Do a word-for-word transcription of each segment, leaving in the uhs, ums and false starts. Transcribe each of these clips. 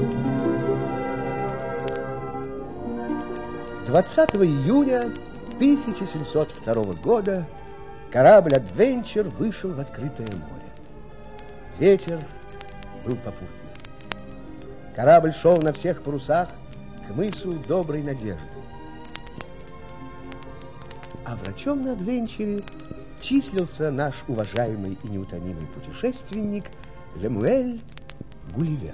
двадцатого июня тысяча семьсот второго года корабль «Адвенчер» вышел в открытое море. Ветер был попутный. Корабль шел на всех парусах к мысу Доброй Надежды. А врачом на «Адвенчере» числился наш уважаемый и неутомимый путешественник Лемуэль Гулливер.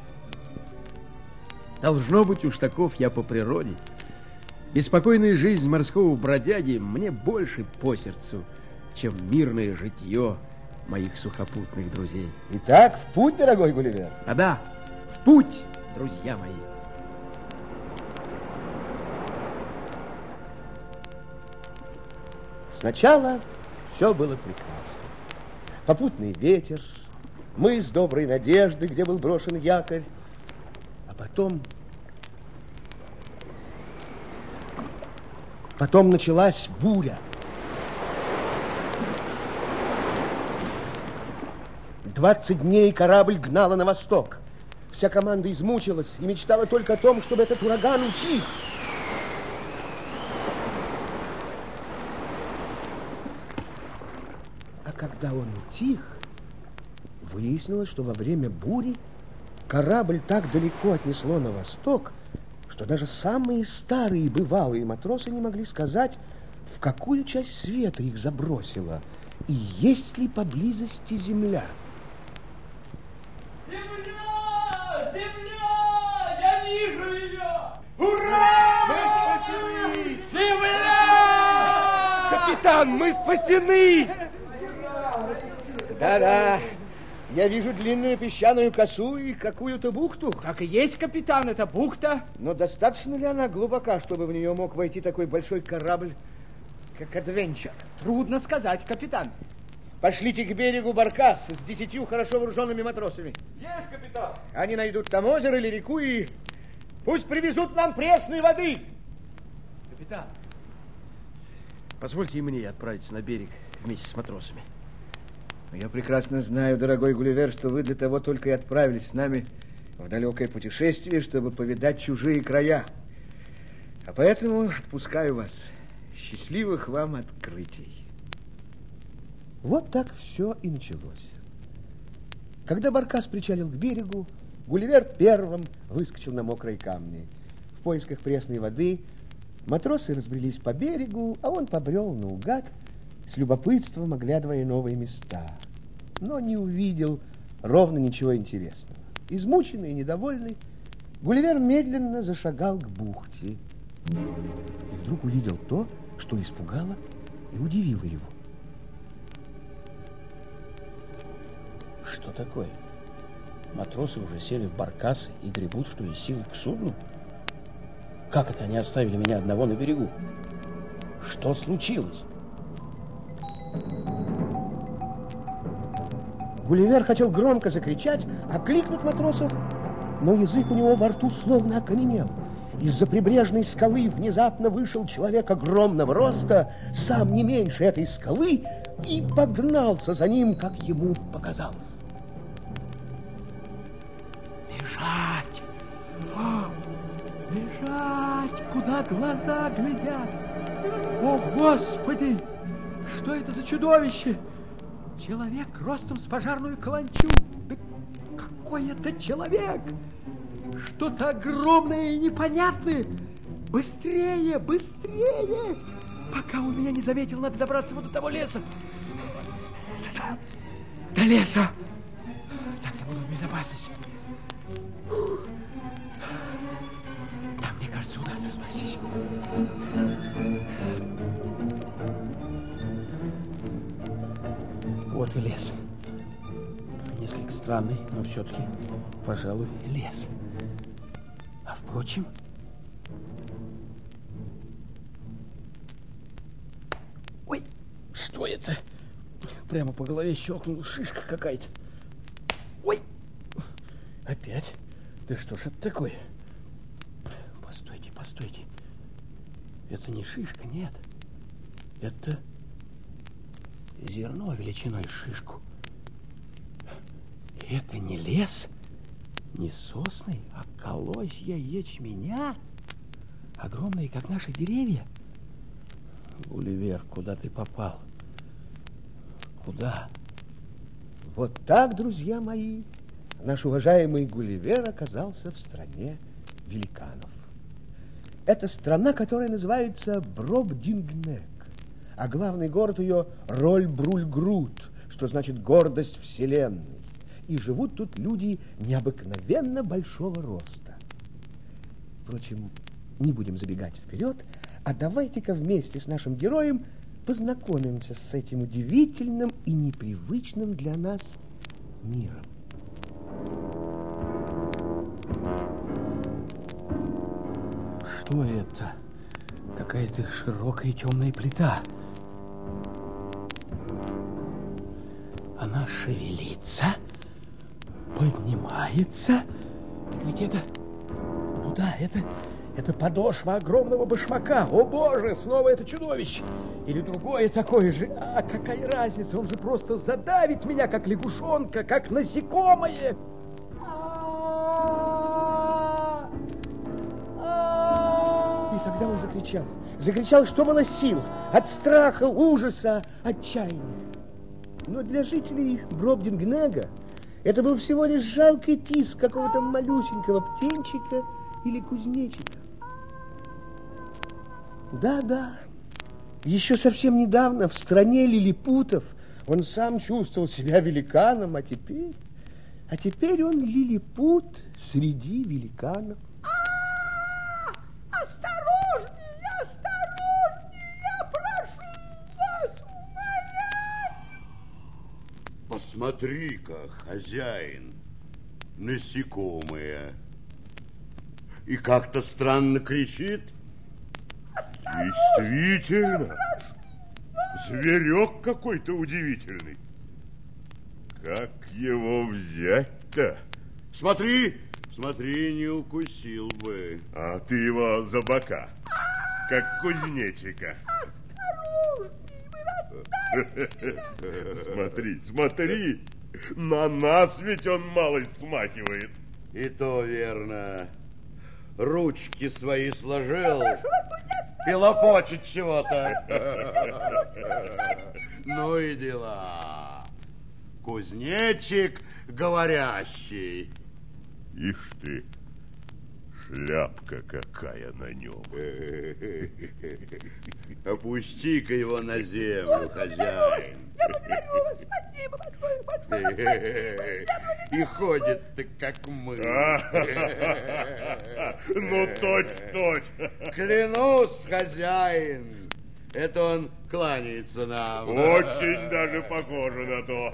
Должно быть, уж таков я по природе. Беспокойная жизнь морского бродяги мне больше по сердцу, чем мирное житье моих сухопутных друзей. Итак, в путь, дорогой Гулливер. А да, в путь, друзья мои. Сначала все было прекрасно. Попутный ветер, мыс Доброй Надежды, где был брошен якорь, а потом... Потом началась буря. Двадцать дней корабль гнала на восток. Вся команда измучилась и мечтала только о том, чтобы этот ураган утих. А когда он утих, выяснилось, что во время бури корабль так далеко отнесло на восток, что даже самые старые бывалые матросы не могли сказать, в какую часть света их забросило и есть ли поблизости земля. Земля! Земля! Я вижу ее! Ура! Мы спасены! Земля! Капитан, мы спасены! Да-да. Я вижу длинную песчаную косу и какую-то бухту. Так и есть, капитан, это бухта. Но достаточно ли она глубока, чтобы в нее мог войти такой большой корабль, как «Адвенчер»? Трудно сказать, капитан. Пошлите к берегу баркас с десятью хорошо вооруженными матросами. Есть, капитан. Они найдут там озеро или реку и пусть привезут нам пресной воды. Капитан, позвольте и мне отправиться на берег вместе с матросами. Я прекрасно знаю, дорогой Гулливер, что вы для того только и отправились с нами в далекое путешествие, чтобы повидать чужие края. А поэтому отпускаю вас. Счастливых вам открытий. Вот так все и началось. Когда баркас причалил к берегу, Гулливер первым выскочил на мокрые камни. В поисках пресной воды матросы разбрелись по берегу, а он побрел наугад, с любопытством оглядывая новые места, но не увидел ровно ничего интересного. Измученный и недовольный, Гулливер медленно зашагал к бухте и вдруг увидел то, что испугало и удивило его. Что такое? Матросы уже сели в баркас и гребут, что из силы, к судну? Как это они оставили меня одного на берегу? Что случилось? Гулливер хотел громко закричать, окликнуть матросов, но язык у него во рту словно окаменел. Из-за прибрежной скалы внезапно вышел человек огромного роста, сам не меньше этой скалы, и погнался за ним, как ему показалось. Бежать! О, бежать! Куда глаза глядят? О, Господи! Что это за чудовище? Человек ростом с пожарную каланчу. Да какой это человек? Что-то огромное и непонятное. Быстрее, быстрее! Пока он меня не заметил, надо добраться вот до того леса. До леса. Так я буду в безопасности. Там, мне кажется, удастся спастись. Вот и лес. Несколько странный, но все-таки, пожалуй, лес. А впрочем... Ой, что это? Прямо по голове щелкнула шишка какая-то. Ой, опять? Да что ж это такое? Постойте, постойте. Это не шишка, нет. Это... зерно величиной с шишку. Это не лес, Не сосны, а колосья ячменя. Огромные, как наши деревья. Гулливер, куда ты попал? Куда? Вот так, друзья мои, наш уважаемый Гулливер оказался в стране великанов. Это страна, которая называется Бробдингнек, а главный город ее Роль-Бруль-Грут, что значит гордость вселенной. И живут тут люди необыкновенно большого роста. Впрочем, не будем забегать вперед, а давайте-ка вместе с нашим героем познакомимся с этим удивительным и непривычным для нас миром. Что это? Какая-то широкая темная плита. Она шевелится, поднимается. Так ведь это... Ну да, это... Это подошва огромного башмака. О, Боже, снова это чудовище. Или другое такое же. А какая разница? Он же просто задавит меня, как лягушонка, как насекомое. И тогда он закричал. Закричал, что было сил. От страха, ужаса, отчаяния. Но для жителей Бробдингнега это был всего лишь жалкий писк какого-то малюсенького птенчика или кузнечика. Да-да, еще совсем недавно в стране лилипутов он сам чувствовал себя великаном, а теперь, а теперь он лилипут среди великанов. Осторожнее, осторожнее, прошу вас, умоляю. Посмотри-ка, хозяин, насекомое. И как-то странно кричит. Действительно, зверек какой-то удивительный. Как его взять-то? Смотри, смотри, не укусил бы. А ты его за бока, как кузнечика. Смотри, смотри, на нас ведь он малость смахивает. И то верно. Ручки свои сложил и лопочет чего-то. Ну и дела. Кузнечик говорящий. Ишь ты, шляпка какая на нем. Опусти-ка его на землю, хозяин. Я благодарю вас, спасибо большое, большое. И ходит-то, как мы. Ну, точь-точь. Клянусь, хозяин, это он кланяется нам. Очень даже похоже на то.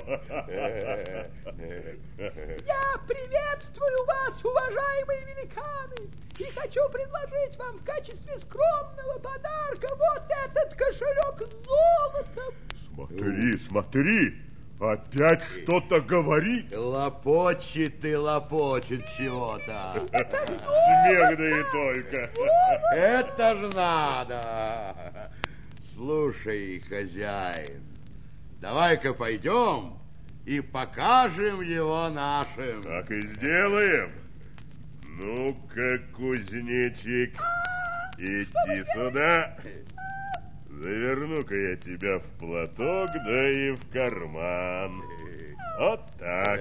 Я приветствую вас, уважаемые великаны, и хочу предложить вам в качестве скромного подарка вот этот кошелек с золотом. Смотри, смотри, опять что-то говорит. Лопочет и лопочет чего-то. Смех да и только. Это ж надо. Слушай, хозяин, давай-ка пойдем и покажем его нашим. Так и сделаем. Ну-ка, кузнечик, иди сюда. Заверну-ка я тебя в платок, да и в карман. Вот так.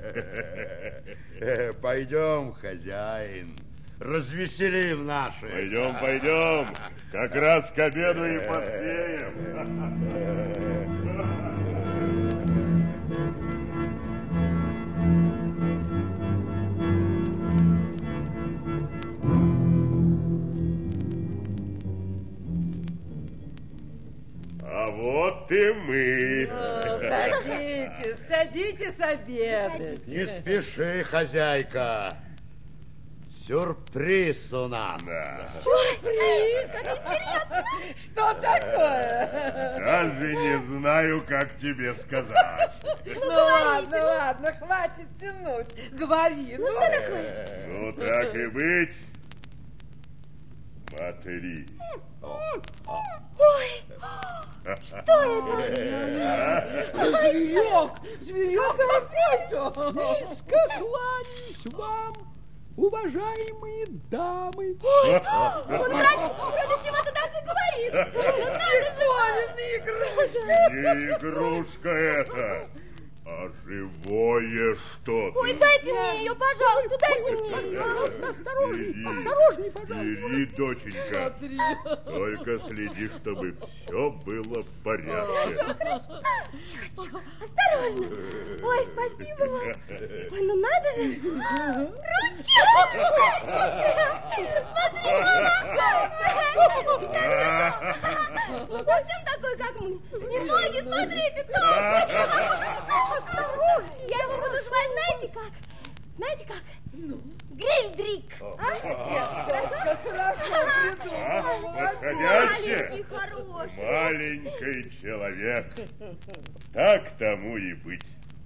Пойдем, хозяин, развеселим наших. Пойдем, пойдем. Как раз к обеду и поспеем. А вот и мы. О, садитесь, садитесь обедать. Не спеши, хозяйка. Сюрприз у нас. Да. Сюрприз! Что такое? Даже не знаю, как тебе сказать. Ну ладно, ладно, хватит тянуть. Говори. Ну что такое? Ну, так и быть. Смотри. Ой, что это? Зверек, зверек опять. Низко кланяюсь, вам, уважаемые дамы. Ой, он вроде, вроде чего-то даже говорит. Не игрушка это, а живое что-то. Ой, дайте мне ее, пожалуйста, дайте мне ее. Пожалуйста, осторожней, Бери. осторожней, пожалуйста. Бери, доченька. Смотри. Только следи, чтобы все было в порядке. Хорошо, хорошо. Тихо, тихо, осторожно. Ой, спасибо вам. Ой, ну надо же. Ручки. Смотри, ну совсем такой, как мы. И ноги, смотрите, толстые. Осторожно. Я его буду звать, знаете как? Знаете как? Гриль-дрик. Как хорошо придумала. Подходяще. Маленький, хороший. Маленький человек. Так тому и быть.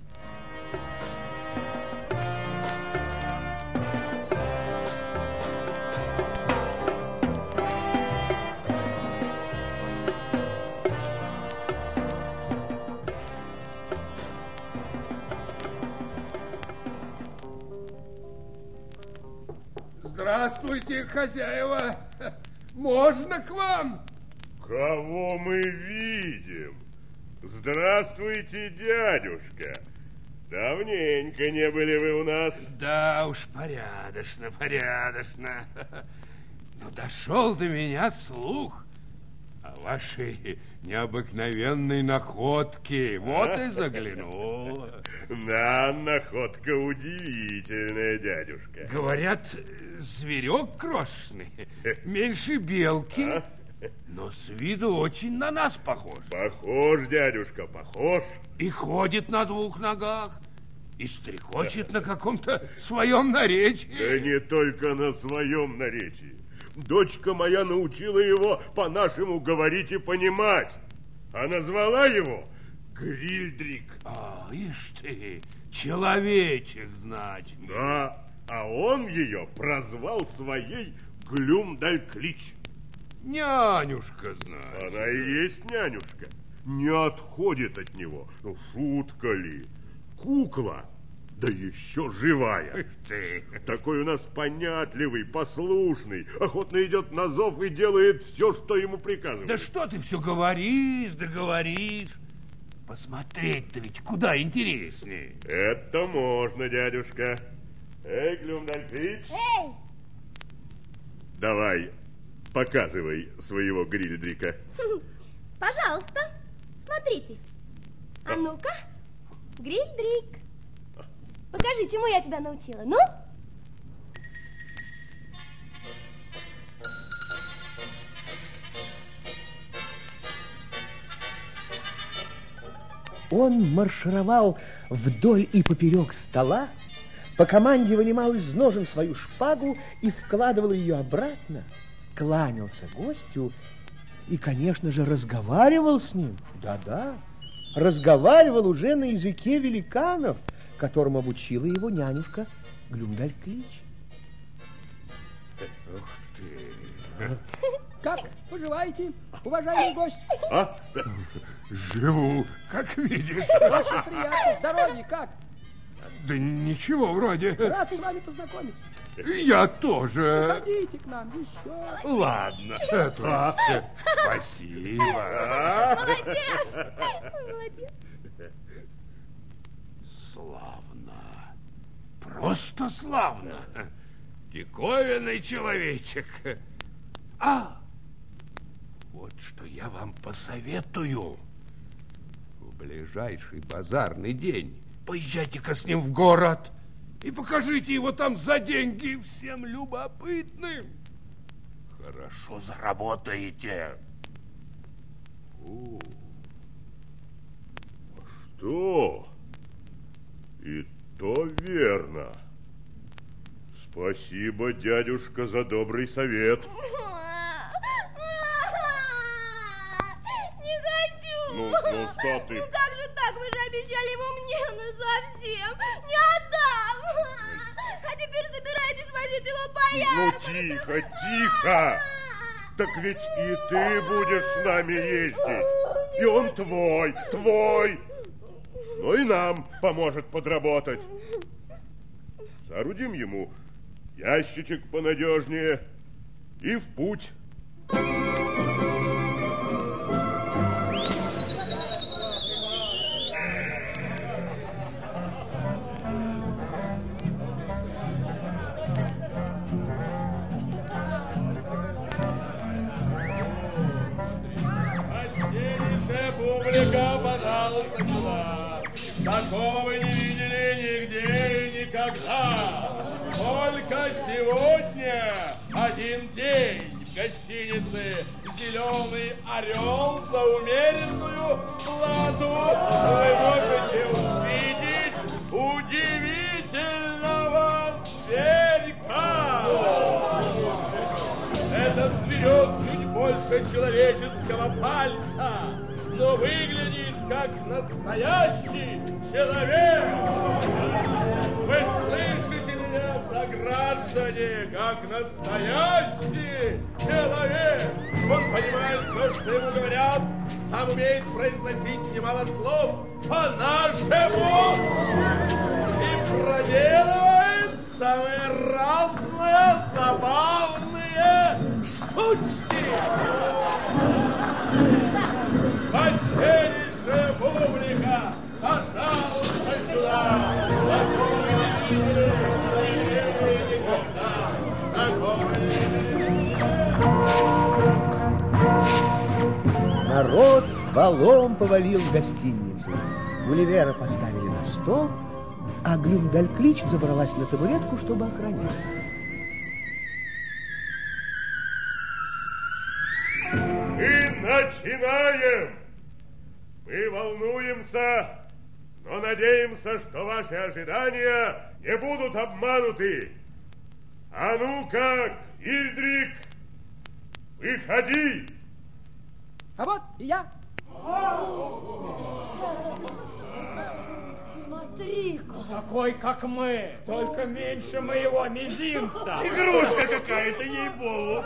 Здравствуйте, хозяева. Можно к вам? Кого мы видим? Здравствуйте, дядюшка. Давненько не были вы у нас. Да уж, порядочно, порядочно. Но дошел до меня слух о вашей необыкновенной находке. Вот и заглянул. Да, находка удивительная, дядюшка. Говорят, зверек крошечный, меньше белки, а? Но с виду очень на нас похож. Похож, дядюшка, похож. И ходит на двух ногах, и стрекочет на каком-то своем наречии. Да не только на своем наречии. Дочка моя научила его по-нашему говорить и понимать. А назвала его Грильдрик. А, ишь ты, человечек, значит. Да, а он ее прозвал своей Глюмдальклич. Нянюшка, значит. Она и есть нянюшка. Не отходит от него. Ну, шутка ли? Кукла, да еще живая. Ты. Такой у нас понятливый, послушный, охотно идет на зов и делает все, что ему приказывают. Да что ты все говоришь, да говоришь. Посмотреть-то ведь куда интереснее. Это можно, дядюшка. Эй, Глюмдальклич. Эй! Давай, показывай своего Грильдрика. Пожалуйста, смотрите. А ну-ка, Грильдрик. Покажи, чему я тебя научила. Ну? Он маршировал вдоль и поперек стола, по команде вынимал из ножен свою шпагу и вкладывал ее обратно, кланялся гостю и, конечно же, разговаривал с ним. Да-да, разговаривал уже на языке великанов, которым обучила его нянюшка Глюмдальклич. Ух ты. Как поживаете, уважаемый гость? А? Живу, как видишь. Очень приятно. Здоровье как? Да ничего вроде. Рад с вами познакомиться. Я тоже. Заходите к нам еще. Ладно. То есть, спасибо. Молодец! Молодец. Славно. Просто славно. Диковинный человечек. А, вот что я вам посоветую. В ближайший базарный день поезжайте-ка с ним в город и покажите его там за деньги всем любопытным. Хорошо заработаете. О, а что? И то верно. Спасибо, дядюшка, за добрый совет. Не хочу. Ну, ну что ты? Ну как же так? Вы же обещали его мне, ну совсем. Не отдам. А теперь собираетесь возить его по Ну, ярмаркам. тихо, тихо. Так ведь и ты будешь с нами ездить. И он твой, твой. Ну и нам поможет подработать. соорудим ему ящичек понадежнее и в путь. Публика, пожалуйста, сюда. Такого вы не видели нигде и никогда. Только сегодня один день в гостинице «Зеленый орел» за умеренную плату вы можете увидеть удивительного зверька. Этот зверек чуть больше человеческого пальца, но выглядит как настоящий человек. Вы слышите меня, сограждане, как настоящий человек. Он понимает все, что ему говорят, сам умеет произносить немало слов по-нашему и проделывает самые разные забавные штучки. Почтеннейшая публика, пожалуйста, сюда! Такого не видели никогда! Такого не видели! Народ валом повалил в гостиницу. Гулливера поставили на стол, а Глюмдальклич взобралась на табуретку, чтобы охранять. Мы начинаем! Мы волнуемся, но надеемся, что ваши ожидания не будут обмануты. А ну-ка, Гильдрик, выходи! А вот и я. Смотри-ка. Такой, как мы, только меньше моего мизинца. Игрушка какая-то, ей-богу.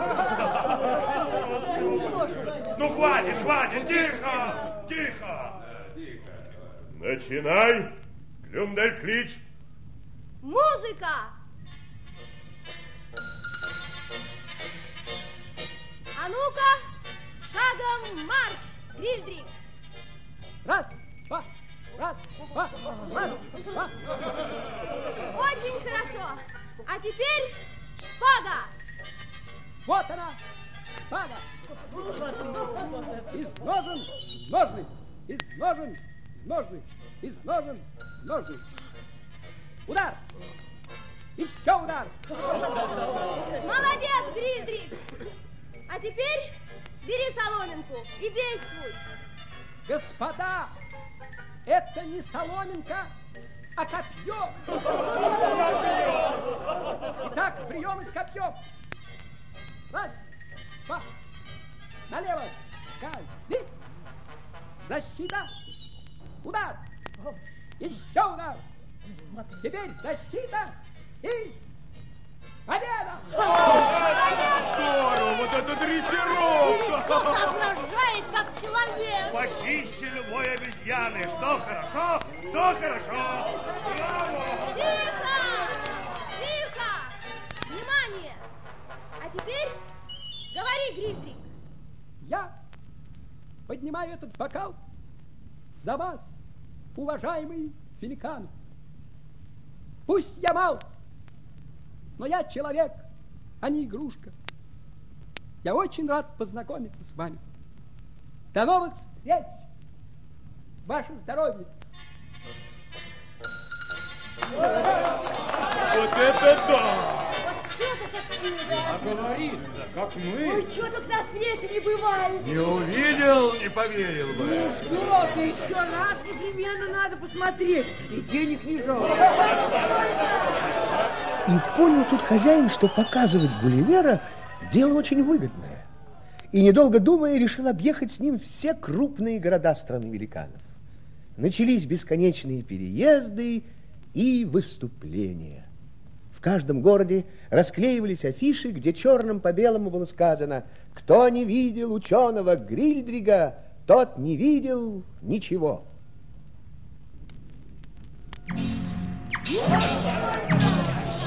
Ну, хватит, хватит, тихо, тихо. Начинай, Глюмдальклич. Музыка! А ну-ка, шагом марш, Гильдрик! Раз, два, раз, два, раз, два. Очень хорошо. А теперь шпага. Вот она, шпага. Из ножен в ножны, из ножен в ножны, из ножен в ножны. Удар! Еще удар! Молодец, Гильдрик! А теперь бери соломинку и действуй. Господа, это не соломинка, а копье. Итак, прием из копьев. Раз, два, налево, каждый. Защита, удар, еще удар. Теперь защита и победа! Здорово, вот это дрессировка! Все соображает, как человек. Почище любой обезьяны. Что хорошо, то хорошо. Браво! Тихо! Тихо! Внимание! А теперь говори, Гильдрик. Я поднимаю этот бокал за вас, уважаемый Филикан. Пусть я мал, но я человек, а не игрушка. Я очень рад познакомиться с вами. До новых встреч! Ваше здоровье! Вот это да! Вот что ты так чудо? А говорит, как мы. Ой, что тут на свете не бывает. Не увидел, не поверил бы. Что ты, еще раз непременно надо посмотреть. И денег не жалко. И понял тут хозяин, что показывать Гулливера дело очень выгодное. И, недолго думая, решил объехать с ним все крупные города страны великанов. Начались бесконечные переезды и выступления. В каждом городе расклеивались афиши, где черным по белому было сказано: «Кто не видел ученого Грильдрига, тот не видел ничего».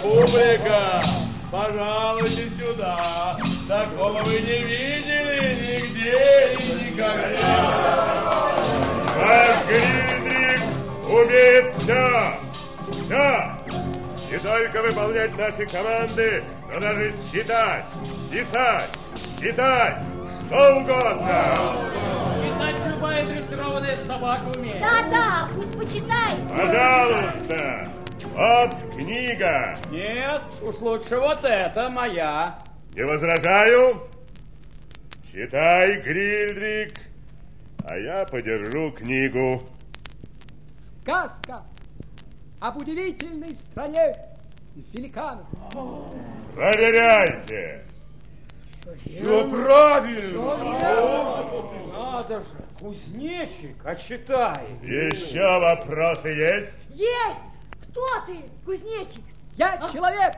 публика, пожалуйте сюда. Такого вы не видели нигде и никогда. Наш Грильдрик умеет все. Все. Не только выполнять наши команды, но даже читать, писать, считать, что угодно. Считать любая дрессированная собака умеет. Да-да, пусть почитает. Пожалуйста, вот книга. Нет, уж лучше вот это, моя. Не возражаю. Читай, Грильдрик, а я подержу книгу. Сказка об удивительной стране великанов. Проверяйте. Все правильно. Надо же, кузнечик, а читай. Еще вопросы есть? Есть! Кто ты, кузнечик? Я человек.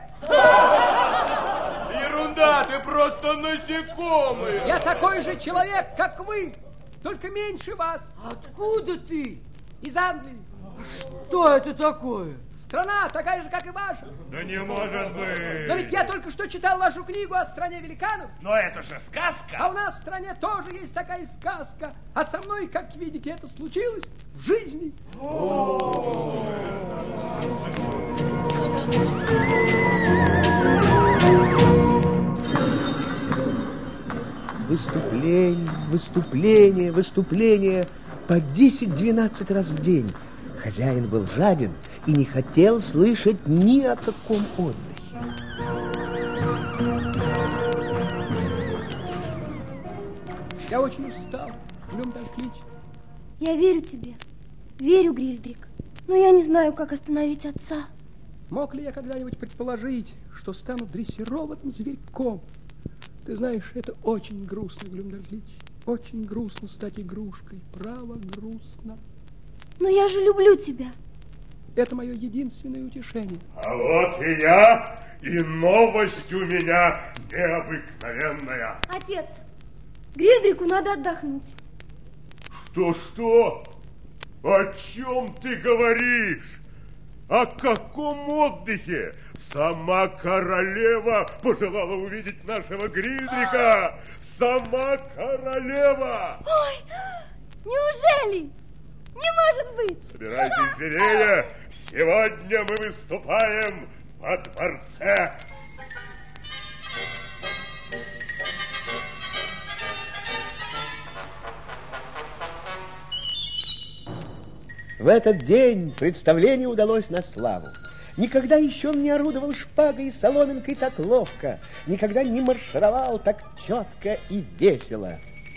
Ерунда, ты просто насекомый. Я такой же человек, как вы, только меньше вас. Откуда ты? Из Англии. Что это такое? Страна такая же, как и ваша. Да не может быть. Но ведь я только что читал вашу книгу о стране великанов. Но это же сказка. А у нас в стране тоже есть такая сказка. А со мной, как видите, это случилось в жизни. Выступление, выступление, выступление по десять-двенадцать раз в день. Хозяин был жаден и не хотел слышать ни о каком отдыхе. Я очень устал, Глюмдальклич. Я верю тебе. Верю, Грильдрик. Но я не знаю, как остановить отца. Мог ли я когда-нибудь предположить, что стану дрессированным зверьком? Ты знаешь, это очень грустно, Глюмдальклич. Очень грустно стать игрушкой. Право, грустно. Но я же люблю тебя. Это мое единственное утешение. А вот и я, и новость у меня необыкновенная. Отец, Грильдрику надо отдохнуть. Что-что? О чем ты говоришь? О каком отдыхе? Сама королева пожелала увидеть нашего Грильдрика. Сама королева. Ой, неужели? Не может быть. Собирайтесь живее. Сегодня мы выступаем во дворце. В этот день представление удалось на славу. Никогда еще он не орудовал шпагой и соломинкой так ловко, никогда не маршировал так четко и весело.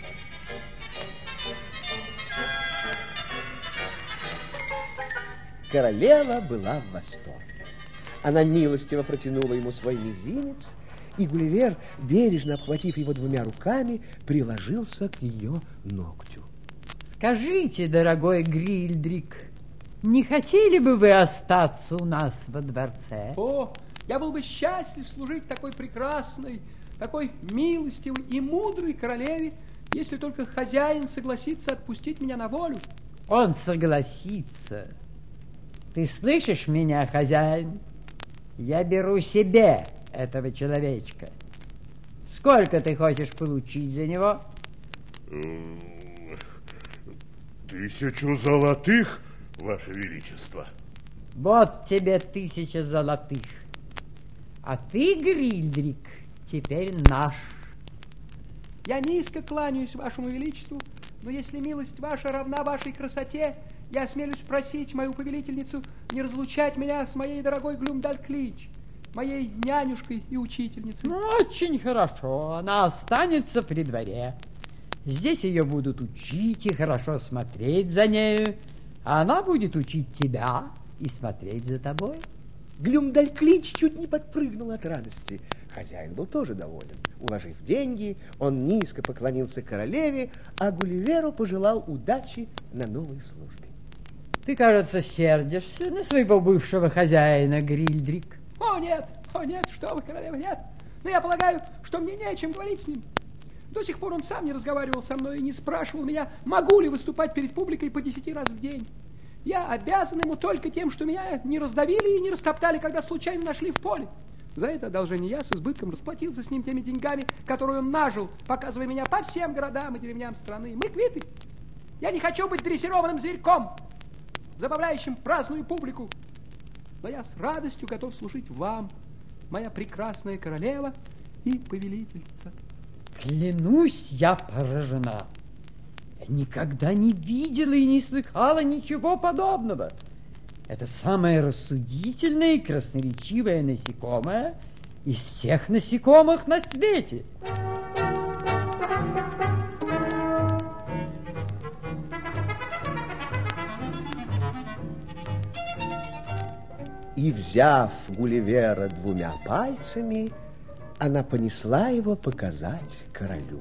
Королева была в восторге. Она милостиво протянула ему свой мизинец, и Гулливер, бережно обхватив его двумя руками, приложился к ее ногтю. Скажите, дорогой Грильдрик, не хотели бы вы остаться у нас во дворце? О, я был бы счастлив служить такой прекрасной, такой милостивой и мудрой королеве, если только хозяин согласится отпустить меня на волю. Он согласится. Ты слышишь меня, хозяин? Я беру себе этого человечка. Сколько ты хочешь получить за него? Тысячу золотых, Ваше Величество. Вот тебе тысяча золотых. А ты, Грильдрик, теперь наш. Я низко кланяюсь Вашему Величеству, но если милость ваша равна вашей красоте, я осмелюсь просить мою повелительницу не разлучать меня с моей дорогой Глюмдальклич, моей нянюшкой и учительницей. Очень хорошо, она останется при дворе. Здесь ее будут учить и хорошо смотреть за нею, а она будет учить тебя и смотреть за тобой. Глюмдальклич чуть не подпрыгнул от радости. Хозяин был тоже доволен. Уложив деньги, он низко поклонился королеве, а Гулливеру пожелал удачи на новой службе. Ты, кажется, сердишься на своего бывшего хозяина, Грильдрик. О, нет, о, нет, что вы, королева, нет. Но я полагаю, что мне не о чем говорить с ним. До сих пор он сам не разговаривал со мной и не спрашивал меня, могу ли выступать перед публикой по десяти раз в день. Я обязан ему только тем, что меня не раздавили и не растоптали, когда случайно нашли в поле. За это одолжение я с избытком расплатился с ним теми деньгами, которые он нажил, показывая меня по всем городам и деревням страны. Мы квиты. Я не хочу быть дрессированным зверьком, забавляющим праздную публику. Но я с радостью готов служить вам, моя прекрасная королева и повелительница. Клянусь, я поражена. Я никогда не видела и не слыхала ничего подобного. Это самое рассудительное и красноречивое насекомое из всех насекомых на свете. И, взяв Гулливера двумя пальцами, она понесла его показать королю.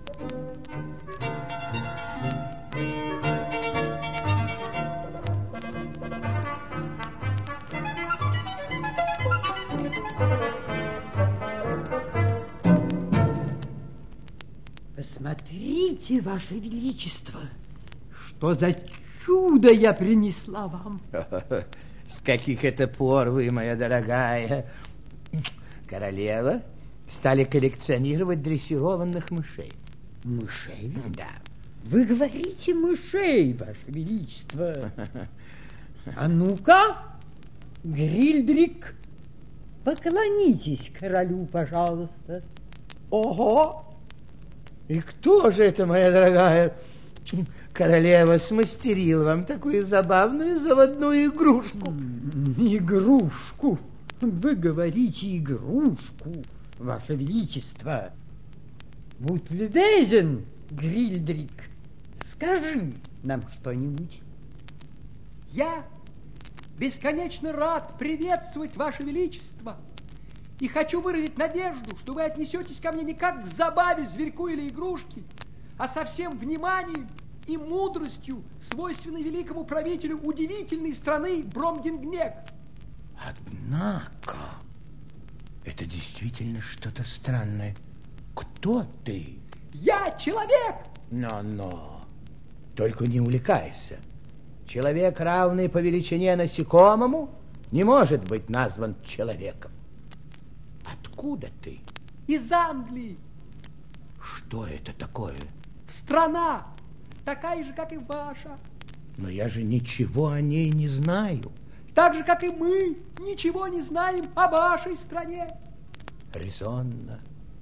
Посмотрите, Ваше Величество, что за чудо я принесла вам. С каких это пор вы, моя дорогая королева, стали коллекционировать дрессированных мышей? Мышей? Да. Вы говорите мышей, Ваше Величество. А ну-ка, Грильдрик, поклонитесь королю, пожалуйста. Ого! И кто же это, моя дорогая королева, смастерил вам такую забавную заводную игрушку? Игрушку? Вы говорите игрушку, Ваше Величество. Будь любезен, Грильдрик, скажи нам что-нибудь. Я бесконечно рад приветствовать Ваше Величество и хочу выразить надежду, что вы отнесетесь ко мне не как к забаве, зверьку или игрушке, а со всем вниманием и мудростью, свойственной великому правителю удивительной страны Бромдингнек. Однако, это действительно что-то странное. Кто ты? Я человек! Но-но, только не увлекайся. Человек, равный по величине насекомому, не может быть назван человеком. Откуда ты? Из Англии. Что это такое? Страна, такая же, как и ваша. Но я же ничего о ней не знаю. Так же, как и мы, ничего не знаем о вашей стране. Резонно,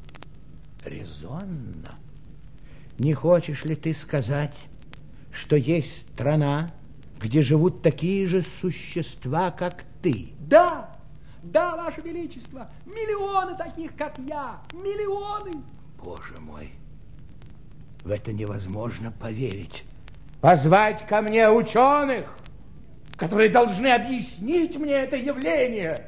резонно. Не хочешь ли ты сказать, что есть страна, где живут такие же существа, как ты? Да, да, Ваше Величество, миллионы таких, как я, миллионы. Боже мой, в это невозможно поверить. Позвать ко мне ученых, которые должны объяснить мне это явление.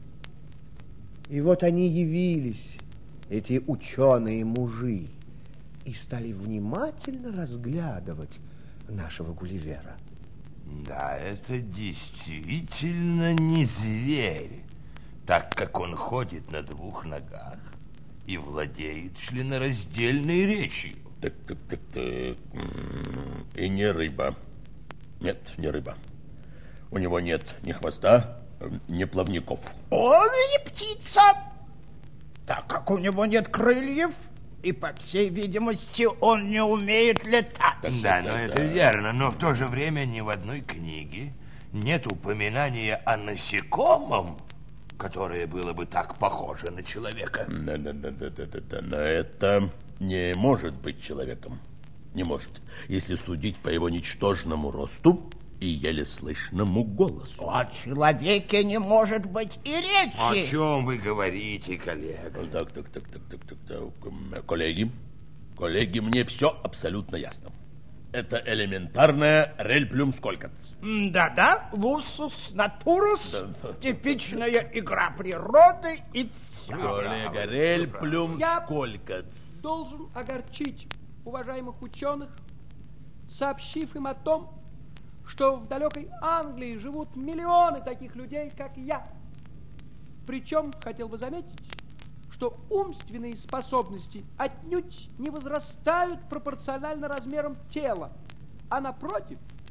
И вот они явились, эти ученые-мужи, и стали внимательно разглядывать нашего Гулливера. Да, это действительно не зверь, так как он ходит на двух ногах и владеет членораздельной речью. Так, так, так, так. И не рыба. Нет, не рыба. У него нет ни хвоста, ни плавников. Он не птица, так как у него нет крыльев, и, по всей видимости, он не умеет летать. Да, но это верно, но в то же время ни в одной книге нет упоминания о насекомом, которое было бы так похоже на человека. Да, да, да, да, да, да, да. Но это не может быть человеком. Не может, если судить по его ничтожному росту и еле слышному голосу. О человеке не может быть и речи. О чем вы говорите, коллега? Так, так, так, так, так, так, так. Коллеги, коллеги, мне все абсолютно ясно. Это элементарная рельплюмсколькац. Да-да, вусус натурус, типичная игра природы и все. Коллега, рельплюмсколькац. Я должен огорчить уважаемых ученых, сообщив им о том, что в далекой Англии живут миллионы таких людей, как я. Причем, хотел бы заметить, что умственные способности отнюдь не возрастают пропорционально размерам тела, а напротив,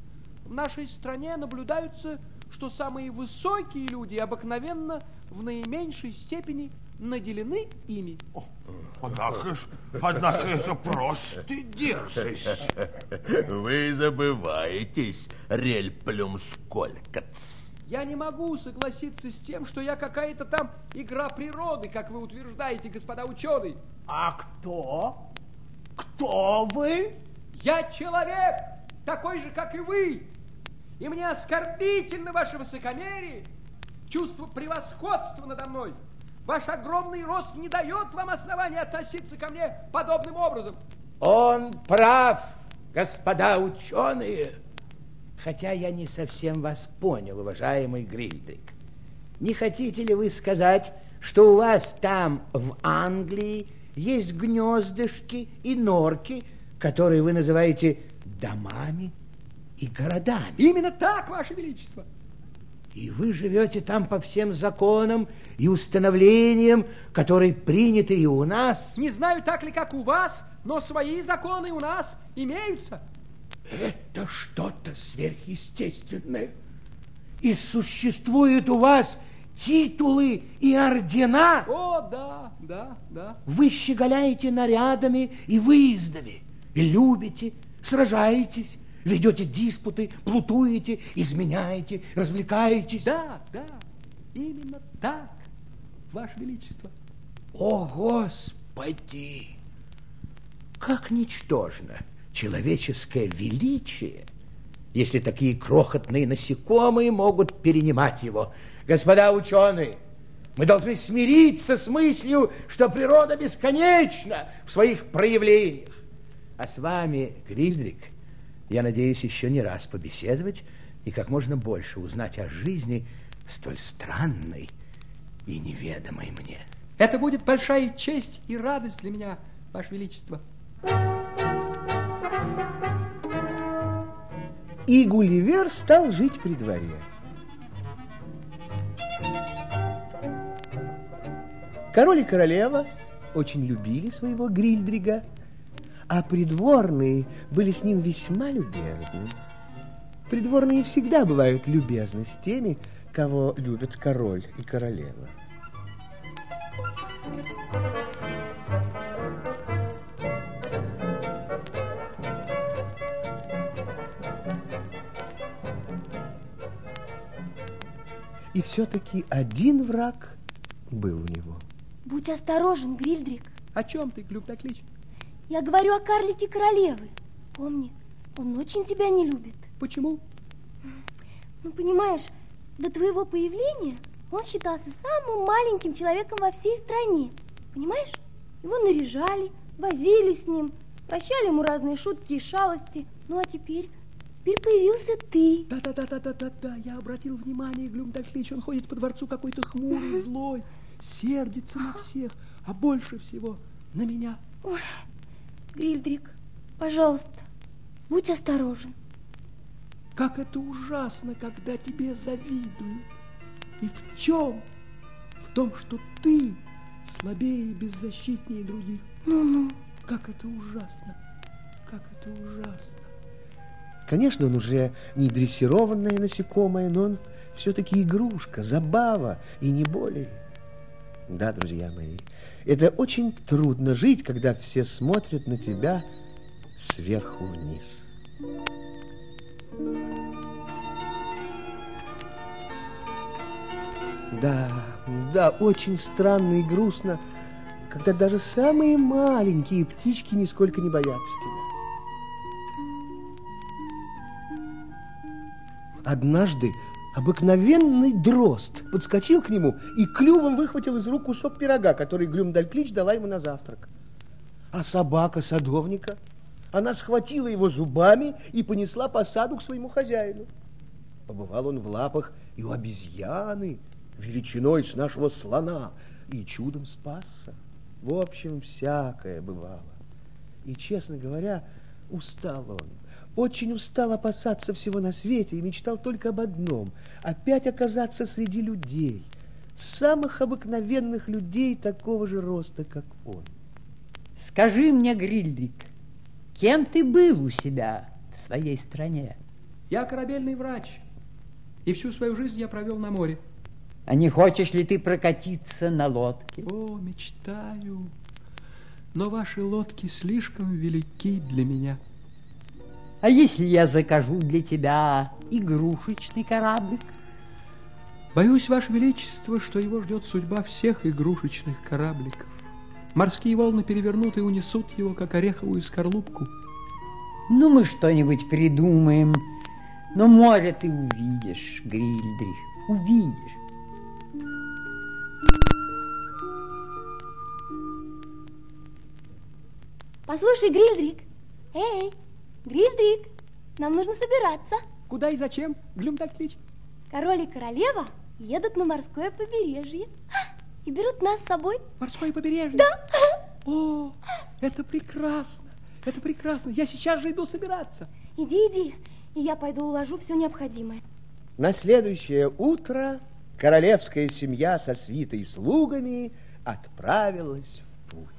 в нашей стране наблюдаются, что самые высокие люди обыкновенно в наименьшей степени наделены ими. О, однако, однако это просто дерзость. Вы забываетесь, Рель Плюмсколькац. Я не могу согласиться с тем, что я какая-то там игра природы, как вы утверждаете, господа ученые. А кто? Кто вы? Я человек, такой же, как и вы. И мне оскорбительно ваше высокомерие, чувство превосходства надо мной. Ваш огромный рост не дает вам основания относиться ко мне подобным образом. Он прав, господа ученые. Хотя я не совсем вас понял, уважаемый Грильдрик. Не хотите ли вы сказать, что у вас там, в Англии, есть гнездышки и норки, которые вы называете домами и городами? Именно так, ваше величество. И вы живете там по всем законам и установлениям, которые приняты и у нас? Не знаю, так ли, как у вас, но свои законы у нас имеются. Это что-то сверхъестественное. И существуют у вас титулы и ордена? О, да, да, да. Вы щеголяете нарядами и выездами, и любите, сражаетесь, ведете диспуты, плутуете, изменяете, развлекаетесь. Да, да, именно так, ваше величество. О, Господи! Как ничтожно человеческое величие, если такие крохотные насекомые могут перенимать его. Господа ученые, мы должны смириться с мыслью, что природа бесконечна в своих проявлениях. А с вами, Грильдрик, я надеюсь еще не раз побеседовать и как можно больше узнать о жизни столь странной и неведомой мне. Это будет большая честь и радость для меня, ваше величество. И Гулливер стал жить при дворе. Король и королева очень любили своего Грильдрига, а придворные были с ним весьма любезны. Придворные всегда бывают любезны с теми, кого любят король и королева. И все-таки один враг был у него. Будь осторожен, Грильдрик. О чем ты, Глюмдаклич? Я говорю о карлике королевы. Помни, он очень тебя не любит. Почему? Ну, понимаешь, до твоего появления он считался самым маленьким человеком во всей стране. Понимаешь? Его наряжали, возили с ним, прощали ему разные шутки и шалости. Ну, а теперь... Теперь появился ты. Да-да-да-да-да-да, я обратил внимание, Глюмдаклич, он ходит по дворцу какой-то хмурый, злой, сердится на всех, а больше всего на меня. Ой, Грильдрик, пожалуйста, будь осторожен. Как это ужасно, когда тебе завидуют. И в чем? В том, что ты слабее и беззащитнее других. Ну-ну. Как это ужасно, как это ужасно. Конечно, он уже не дрессированное насекомое, но он все-таки игрушка, забава и не более. Да, друзья мои, это очень трудно жить, когда все смотрят на тебя сверху вниз. Да, да, очень странно и грустно, когда даже самые маленькие птички нисколько не боятся тебя. Однажды обыкновенный дрозд подскочил к нему и клювом выхватил из рук кусок пирога, который Глюмдальклич дала ему на завтрак. А собака садовника, она схватила его зубами и понесла по саду к своему хозяину. Побывал он в лапах и у обезьяны, величиной с нашего слона, и чудом спасся. В общем, всякое бывало. И, честно говоря, устал он. Очень устал опасаться всего на свете и мечтал только об одном – опять оказаться среди людей, самых обыкновенных людей такого же роста, как он. Скажи мне, Грильдрик, кем ты был у себя в своей стране? Я корабельный врач, и всю свою жизнь я провел на море. А не хочешь ли ты прокатиться на лодке? О, мечтаю. Но ваши лодки слишком велики для меня. А если я закажу для тебя игрушечный кораблик? Боюсь, Ваше Величество, что его ждет судьба всех игрушечных корабликов. Морские волны перевернут и унесут его, как ореховую скорлупку. Ну, мы что-нибудь придумаем. Но море ты увидишь, Грильдрих, увидишь. Послушай, Грильдрик. Эй, Грильдрик, нам нужно собираться. Куда и зачем, Глюмдальклич? Король и королева едут на морское побережье и берут нас с собой. Морское побережье? Да. О, это прекрасно, это прекрасно. Я сейчас же иду собираться. Иди, иди, и я пойду уложу все необходимое. На следующее утро королевская семья со свитой и слугами отправилась в путь.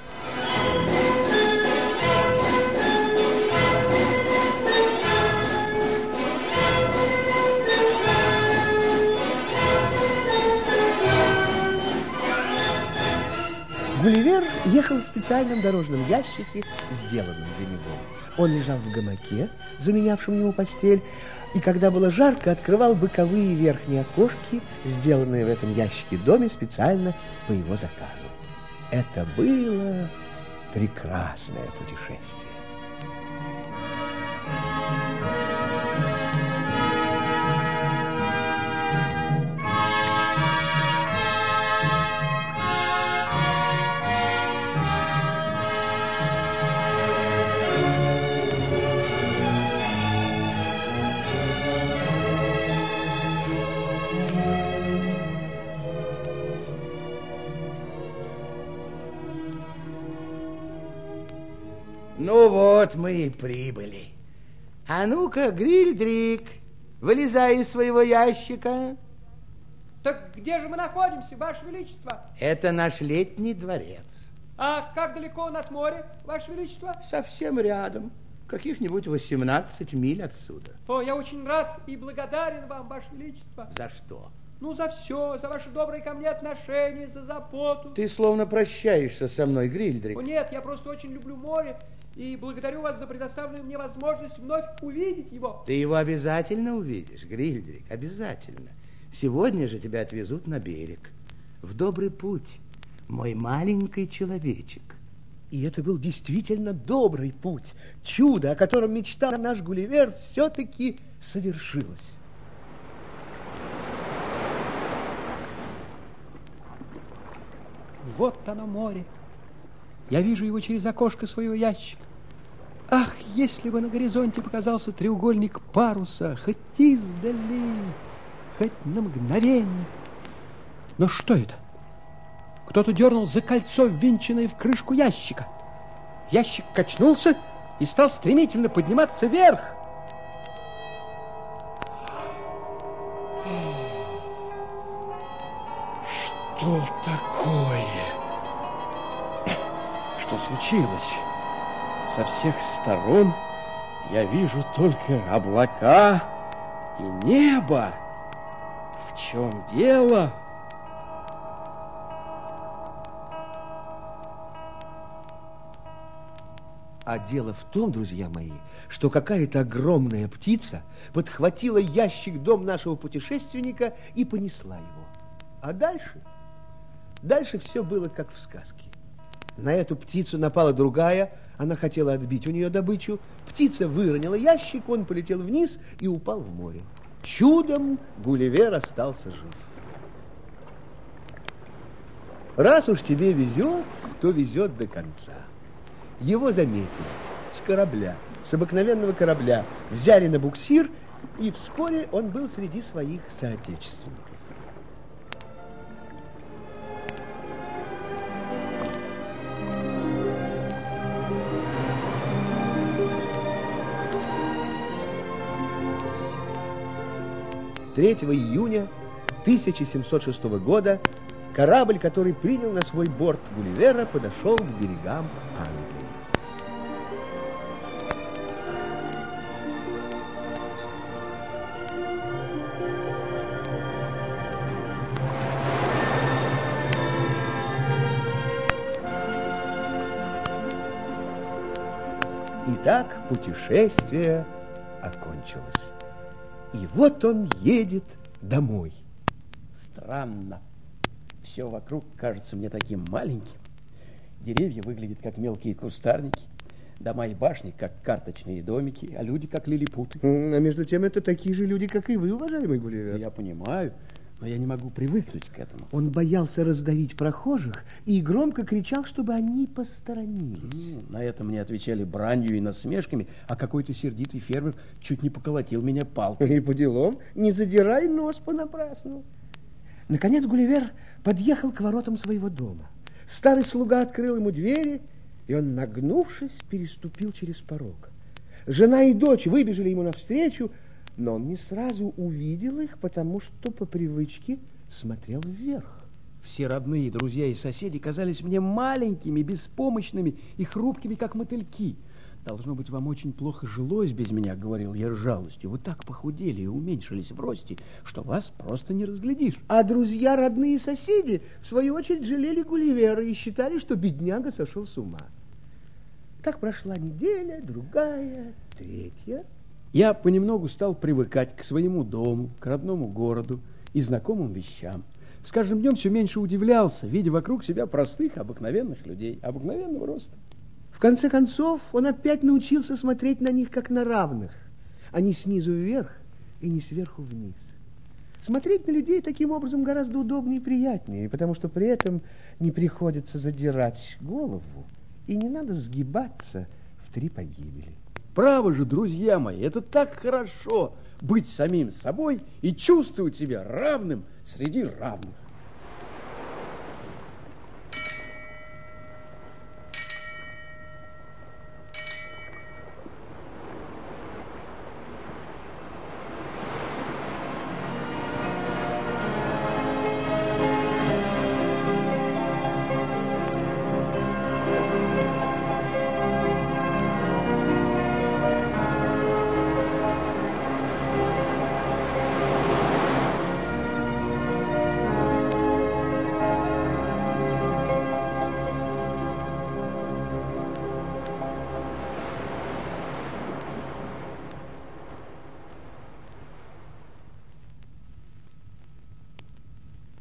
Гулливер ехал в специальном дорожном ящике, сделанном для него. Он лежал в гамаке, заменявшем ему постель, и когда было жарко, открывал боковые верхние окошки, сделанные в этом ящике доме специально по его заказу. Это было прекрасное путешествие. Ну вот мы и прибыли. А ну-ка, Грильдрик, вылезай из своего ящика. Так где же мы находимся, Ваше Величество? Это наш летний дворец. А как далеко он от моря, Ваше Величество? Совсем рядом, каких-нибудь восемнадцать миль отсюда. О, я очень рад и благодарен вам, Ваше Величество. За что? Ну, за все, за ваши добрые ко мне отношения, за заботу. Ты словно прощаешься со мной, Грильдрик. О, нет, я просто очень люблю море и благодарю вас за предоставленную мне возможность вновь увидеть его. Ты его обязательно увидишь, Грильдрик, обязательно. Сегодня же тебя отвезут на берег. В добрый путь, мой маленький человечек. И это был действительно добрый путь. Чудо, о котором мечтал наш Гулливер, все-таки совершилось. Вот оно море. Я вижу его через окошко своего ящика. Ах, если бы на горизонте показался треугольник паруса, хоть издали, хоть на мгновение. Но что это? Кто-то дернул за кольцо, ввинченное в крышку ящика. Ящик качнулся и стал стремительно подниматься вверх. Что такое? Что случилось? Со всех сторон я вижу только облака и небо. В чем дело? А дело в том, друзья мои, что какая-то огромная птица подхватила ящик дом нашего путешественника и понесла его. А дальше? Дальше все было как в сказке. На эту птицу напала другая, она хотела отбить у нее добычу. Птица выронила ящик, он полетел вниз и упал в море. Чудом Гулливер остался жив. Раз уж тебе везет, то везет до конца. Его заметили с корабля, с обыкновенного корабля, взяли на буксир, и вскоре он был среди своих соотечественников. третьего июня тысяча семьсот шестого года корабль, который принял на свой борт Гулливера, подошел к берегам Англии. И так путешествие окончилось. И вот он едет домой. Странно. Все вокруг кажется мне таким маленьким. Деревья выглядят как мелкие кустарники, дома и башни как карточные домики, а люди как лилипуты. А между тем это такие же люди, как и вы, уважаемый Гулливер. Я понимаю, но я не могу привыкнуть к этому. Он боялся раздавить прохожих и громко кричал, чтобы они посторонились. Ну, на это мне отвечали бранью и насмешками, а какой-то сердитый фермер чуть не поколотил меня палкой. И по делам, не задирай нос понапрасну. Наконец Гулливер подъехал к воротам своего дома. Старый слуга открыл ему двери, и он, нагнувшись, переступил через порог. Жена и дочь выбежали ему навстречу, но он не сразу увидел их, потому что по привычке смотрел вверх. Все родные, друзья и соседи казались мне маленькими, беспомощными и хрупкими, как мотыльки. Должно быть, вам очень плохо жилось без меня, говорил я с жалостью. Вы так похудели и уменьшились в росте, что вас просто не разглядишь. А друзья, родные и соседи, в свою очередь, жалели Гулливера и считали, что бедняга сошел с ума. Так прошла неделя, другая, третья. Я понемногу стал привыкать к своему дому, к родному городу и знакомым вещам. С каждым днем все меньше удивлялся, видя вокруг себя простых, обыкновенных людей, обыкновенного роста. В конце концов, он опять научился смотреть на них как на равных, а не снизу вверх и не сверху вниз. Смотреть на людей таким образом гораздо удобнее и приятнее, потому что при этом не приходится задирать голову и не надо сгибаться в три погибели. Право же, друзья мои, это так хорошо быть самим собой и чувствовать себя равным среди равных.